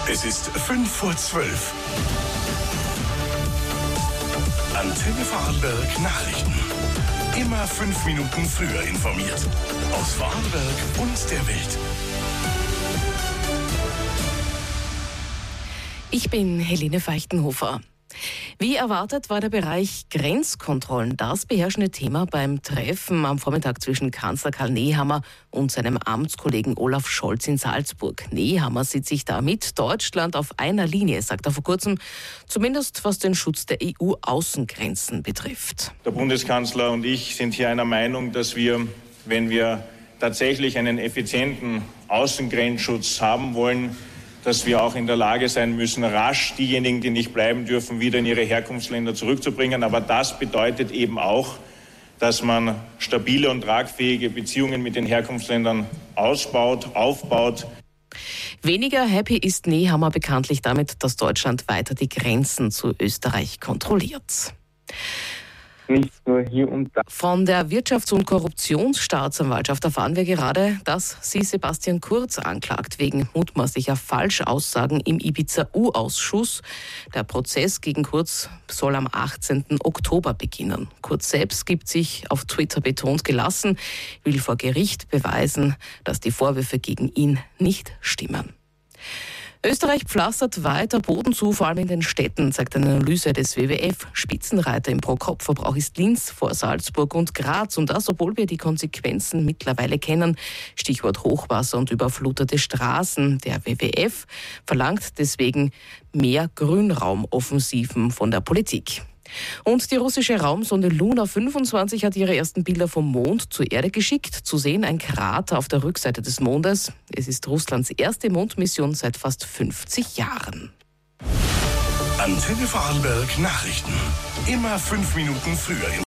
Es ist 5:12 Uhr. Antenne Vorarlberg Nachrichten. Immer 5 Minuten früher informiert. Aus Vorarlberg und der Welt. Ich bin Helene Feichtenhofer. Wie erwartet war der Bereich Grenzkontrollen das beherrschende Thema beim Treffen am Vormittag zwischen Kanzler Karl Nehammer und seinem Amtskollegen Olaf Scholz in Salzburg. Nehammer sieht sich da mit Deutschland auf einer Linie, sagt er vor kurzem, zumindest was den Schutz der EU-Außengrenzen betrifft. Der Bundeskanzler und ich sind hier einer Meinung, dass wir, wenn wir tatsächlich einen effizienten Außengrenzschutz haben wollen, dass wir auch in der Lage sein müssen, rasch diejenigen, die nicht bleiben dürfen, wieder in ihre Herkunftsländer zurückzubringen. Aber das bedeutet eben auch, dass man stabile und tragfähige Beziehungen mit den Herkunftsländern aufbaut. Weniger happy ist Nehammer bekanntlich damit, dass Deutschland weiter die Grenzen zu Österreich kontrolliert. Nicht nur hier und da. Von der Wirtschafts- und Korruptionsstaatsanwaltschaft erfahren wir gerade, dass sie Sebastian Kurz anklagt wegen mutmaßlicher Falschaussagen im Ibiza-U-Ausschuss. Der Prozess gegen Kurz soll am 18. Oktober beginnen. Kurz selbst gibt sich auf Twitter betont gelassen, will vor Gericht beweisen, dass die Vorwürfe gegen ihn nicht stimmen. Österreich pflastert weiter Boden zu, vor allem in den Städten, sagt eine Analyse des WWF. Spitzenreiter im Pro-Kopf-Verbrauch ist Linz vor Salzburg und Graz. Und das, obwohl wir die Konsequenzen mittlerweile kennen. Stichwort Hochwasser und überflutete Straßen. Der WWF verlangt deswegen mehr Grünraumoffensiven von der Politik. Und die russische Raumsonde Luna 25 hat ihre ersten Bilder vom Mond zur Erde geschickt. Zu sehen ein Krater auf der Rückseite des Mondes. Es ist Russlands erste Mondmission seit fast 50 Jahren. Antenne Vorarlberg Nachrichten. Immer 5 Minuten früher